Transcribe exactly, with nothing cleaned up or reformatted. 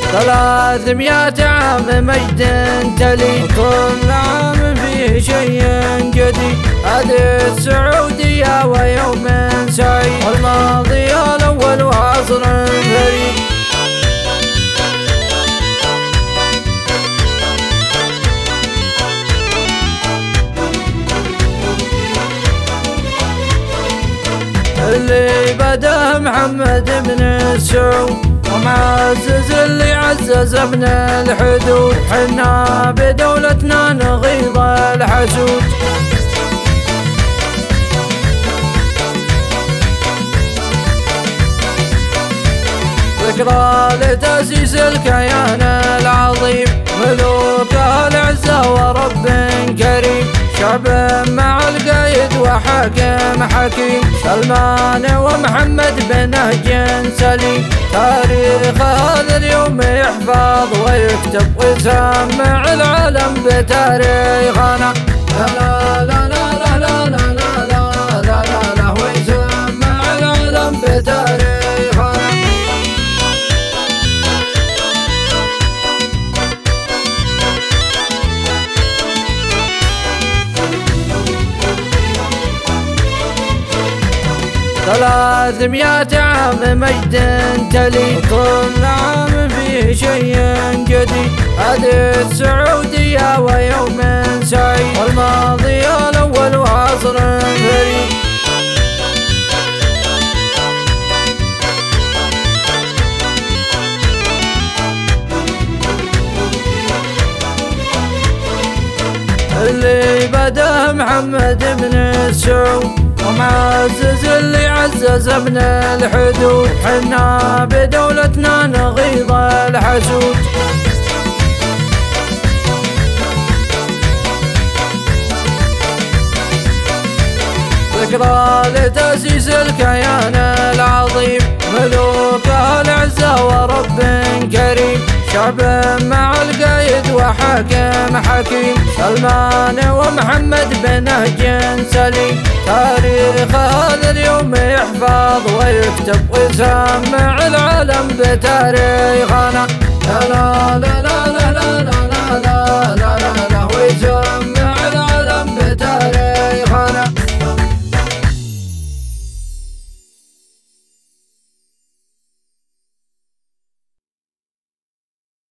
ثلاثمية عام مجد تلي، كل عام فيه شيء جديد. هذه السعودية ويوم سعيد، والماضي الأول وعصر فريد. اللي بدا محمد بن سعود، ومعزز اللي عزز ابن الحدود. حنا بدولتنا نغيظ الحسود، ذكرى لتأسيس الكيان العظيم. ملوكه العزة ورب كريم، شعب مع القايد وحاكم حكيم. سلمان ومحمد بنهج سليم، تاريخ هذا اليوم يحفظ ويكتب ويسمع العالم بتاريخنا. لا لا لا لا لا لا لا لا لا لا، ويسمع العالم بتاريخنا. ثلاثمية عام مجد تلي، كل عام فيه شيء جديد. هذه السعودية ويوم سعيد، والماضي الأول وعصر فريد. اللي بدا محمد بن سعود، ومعزز اللي عزز ابن الحدود. حنا بدولتنا نغيظ الحسود، ذكرى لتأسيس الكيان العظيم. ملوكه العزة ورب كريم، شعب مع القايد وحاكم حكيم. سلمان ومحمد بنهج سليم، تاريخ هذا اليوم يحفظ ويكتب ويسمع العالم بتاريخنا.